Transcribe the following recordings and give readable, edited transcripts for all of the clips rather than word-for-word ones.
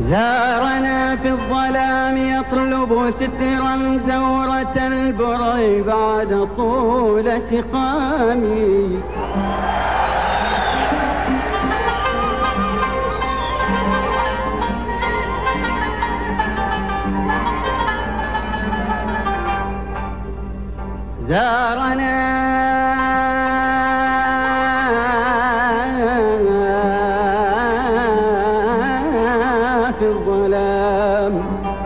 زارنا في الظلام يطلب سترا زورة البري بعد طول سقامي. زارنا في الظلام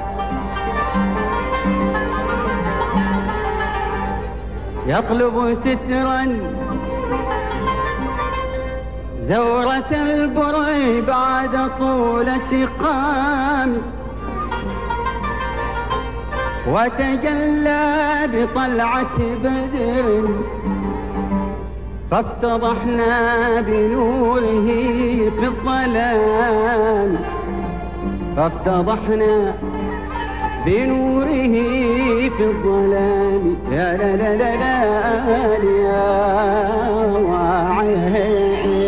يطلب سترا زورة البري بعد طول سقام، وتجلى بطلعة بدر فافتضحنا بنوره في الظلام، فافتضحنا بنوره في الظلام. يا لا لا لا لا يا واعي.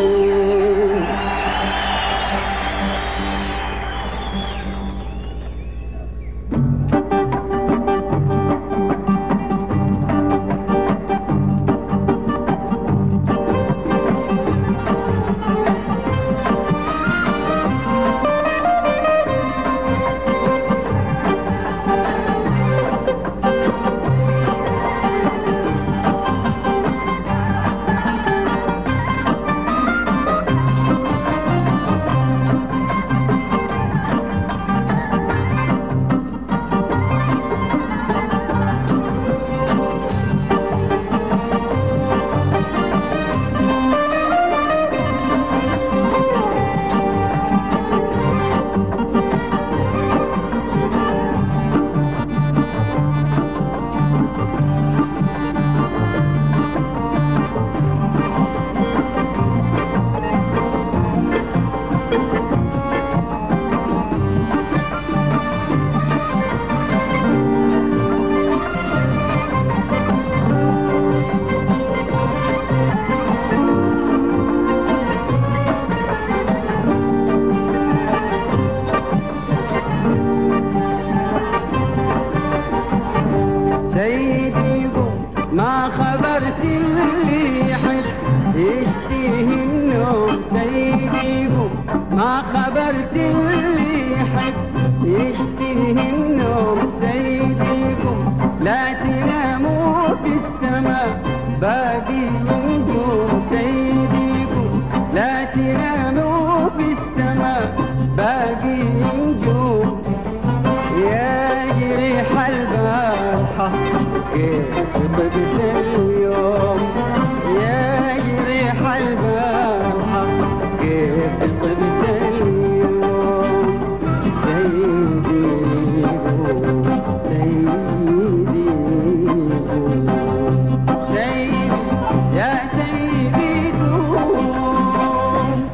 سيدي ما خبرت اللي يحب يشتيه النوم، سيدي ما خبرت اللي يحب يشتيه النوم، سيدي لا تناموا في السماء باقي نجوم، سيدي لا تناموا في السماء باقي نجوم. يا جريح البارحة كيف طبت اليوم، يا جريح البارحة كيف طبت اليوم. سيدي سيدي سيدي يا سيدي قوم.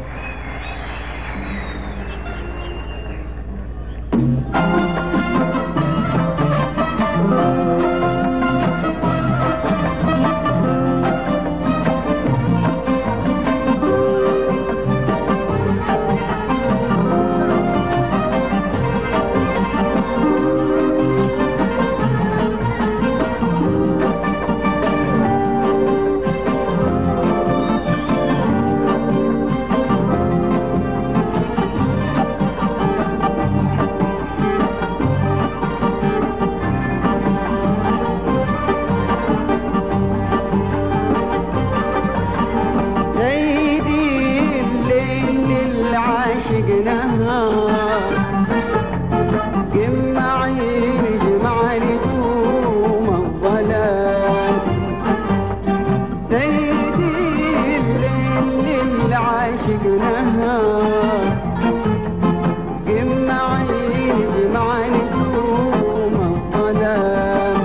جمعيني جمعني دوم الظلام، سيدي الليل اللي عاشقناها جمعيني جمعني دوم الظلام،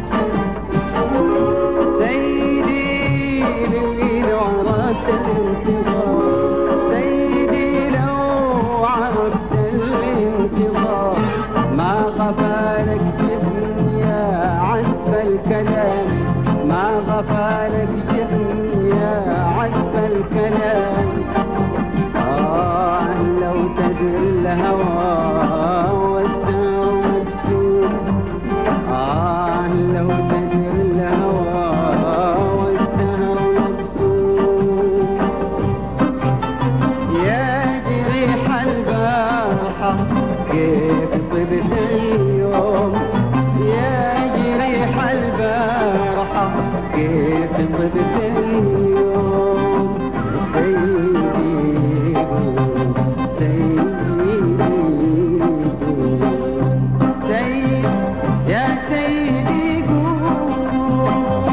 سيدي اللي لو عرفت الانتظار، سيدي لو عرفت الانتظار ما غفالك جفن يا عذب الكلام، ما غفالك جفن يا عذب الكلام. الهوى والسهر مكسور. لو تدري الهوى والسهر مكسور. يا جريح البارحة كيف طبت اليوم، يا جريح البارحة كيف طبت اليوم. سيدي قول، سيدي قول، سيد يا سيدي قول.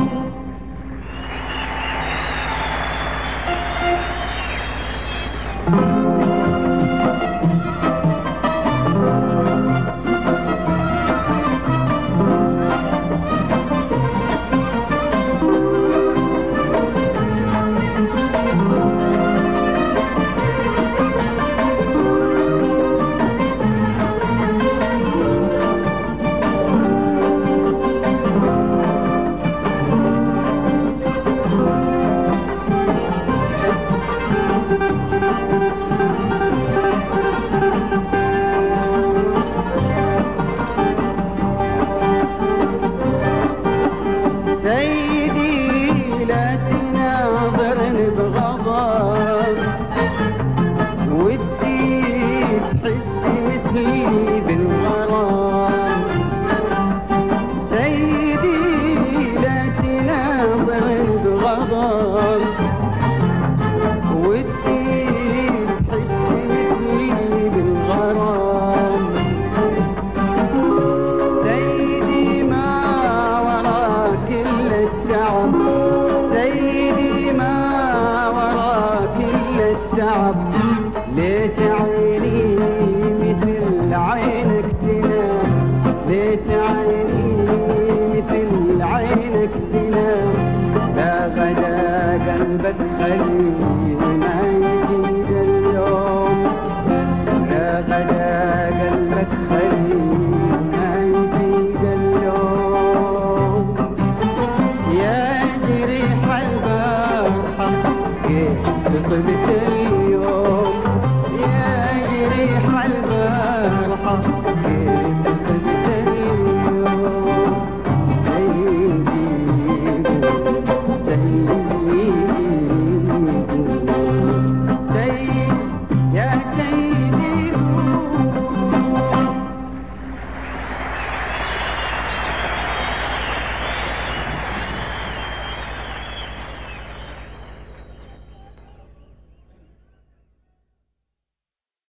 سيدي لا تناظرني بغضب، ودي تحس مثلي بالغرام. سيدي لا تناظرني بغضب، ودي تحس مثلي بالغرام. سيدي ما وراك إلا التعب، سيدي ما وراك إلا التعب. ليت عيني مثل عينك تنام، ليت عيني مثل عينك تنام. لا غدا قلبك خلي